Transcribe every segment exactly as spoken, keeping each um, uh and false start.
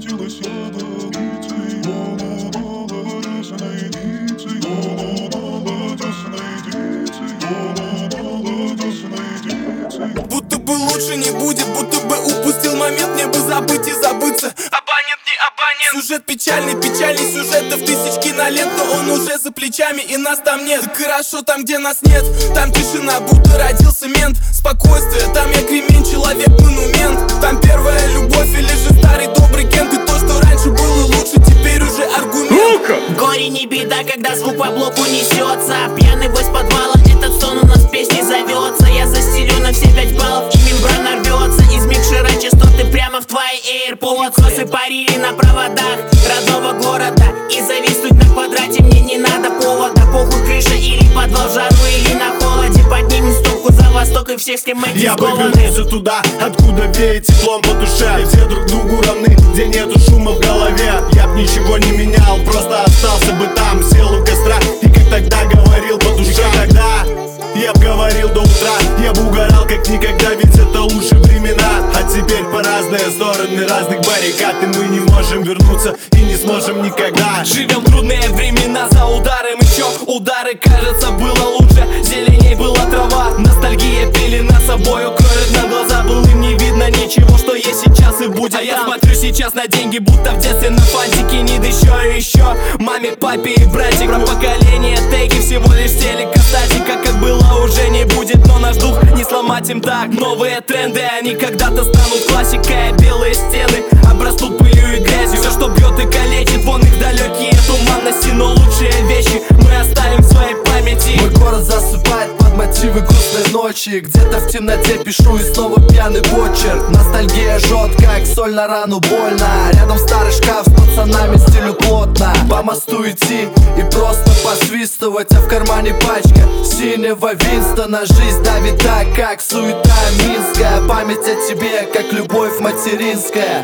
опустилась ядовицей. Голубого десной ницей, голубого десной ницей, голубого десной ницей. Будто бы лучше не будет, будто бы упустил момент. Мне бы забыть и забыться. Абонент не абонент. Сюжет печальный, печальный сюжетов тысяч кинолент, но он уже за плечами и нас там нет. Так хорошо там, где нас нет. Там тишина, будто родился мент. Спокойствие, там я кремень, человек-монумент. Там первая любовь или же старый добрый Кент. И то, что раньше было лучше, теперь уже аргумент. Горе не беда, когда звук по блоку несется. Пьяный бой с подвала, этот сон у нас в песне зовется. Я застелю на все пять баллов, и мембрана рвется из микшера частоты прямо в твои AirPods. Косы парили на проводах родного города, и зависнуть на квадрате мне не надо повода. Похуй крыша или подвал, в жару или на холоде. Поднимем стопку за восток и всех, с кем мы Я скованы. повернулся туда, откуда веет теплом по душе. Все друг другу равны, где нету шума в голове. Я б ничего не менял, просто остался бы там. Сел у костра и как тогда говорил по душе. Тогда я б говорил до утра, я б угорал как никогда, ведь это лучшие времена. А теперь по разные стороны разных баррикад, и мы не можем вернуться и не сможем никогда. Живем трудные времена, за ударом еще удары. Кажется, было лучше, зеленей была трава. Ностальгия пелена собою кроет на глаза. Было им не видно ничего, что есть сейчас и будет. А я смотрю сейчас на деньги, будто в детстве на фантике. Нид еще и еще маме, папе и братик. Про поколение теки всего лишь телекостатика. Как было уже не будет, но наш дух не сломать им так. Новые тренды, они когда-то станут классикой. Белые стены обрастут пылью и грязью. Все, что бьет и калечит, вон их далекие туманности. Но лучшие вещи мы оставим в своей памяти. Мой город засыпает под мотивы грустной ночи. Где-то в темноте пишу и снова пьяный почерк. Ностальгия жжет, как соль на рану, больно. Рядом старый шкаф с пацанами, стилю плотно. По мосту идти и просто посвистывать, а в кармане пачка синего Винстона. Жизнь давит так, как суета минская. Память о тебе, как любовь материнская.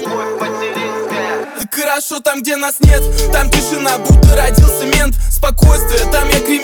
Так хорошо там, где нас нет. Там тишина, будто родился мент. Спокойствие, там я кремень.